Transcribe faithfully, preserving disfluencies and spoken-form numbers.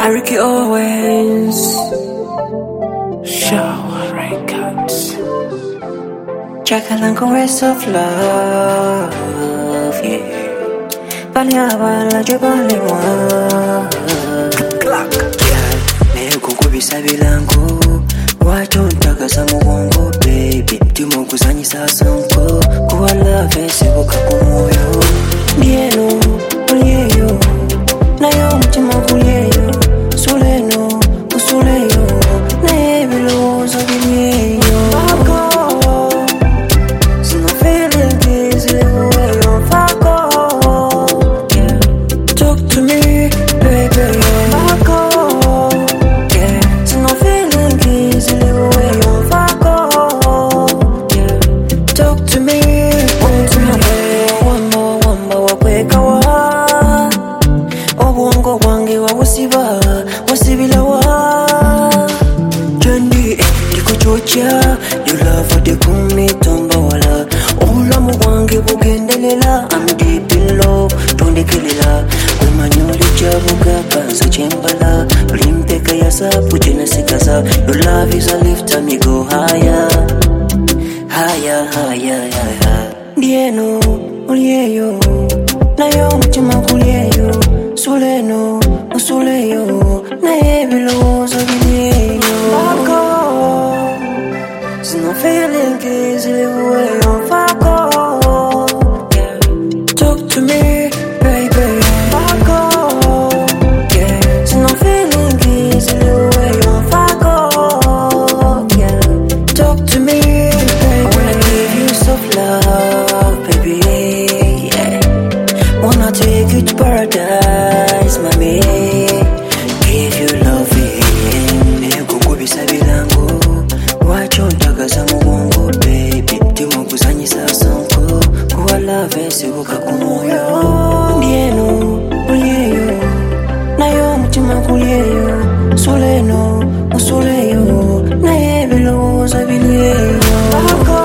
Ricky Owens, Shower Records, Chakalanko rest of love, yeah. Baliabala jabale mwa Clock, yeah. Leo kukubisa bilango wacho ntaka sa mugongo, baby. Timo kuzanyisa sonko kuwa love seboka kumoyo. Dieno, uliyeyo nayo mtima kuliyeyo. Suleno, usuleyo naye bilozo biliyeyo. Fako, sino feeling this way on Fako. Yeah, talk to me, baby. Fako, yeah, sino feeling this way on Fako. Yeah, talk to me, talk to me. Wamba, wamba, wakweka wa obwongo bwange wabusiba wasibila wa Jendi ndikuchocha you love for the kumitomba wala obulamu bwange bugendelela I'm deep in love tondekelela kumanyoli jabuga kansa chembala ulimpeka yasapu jenesikaza your love is a lift me go higher higher higher higher dieno uliyeyo nayo mtima kuliyeyo. Suleno, usuleyo naye bilozo biliyeyo. Fako, sino feeling easy way on Fako. Yeah, talk to me, baby. Fako, yeah, sino feeling easy way on Fako. Yeah, talk to me, baby. I wanna give you soft love, baby. Yeah, wanna take you to paradise, mami. Give you loving. Leo kukubisa bilango wacho ntaka za mugongo, baby. Timo kuzanyisa sonko kuwa love seboka kumoyo. Ndieno, uliyeyo nayo mtima kuliyeyo. Suleno, usuleyo naye bilozo biliyeyo.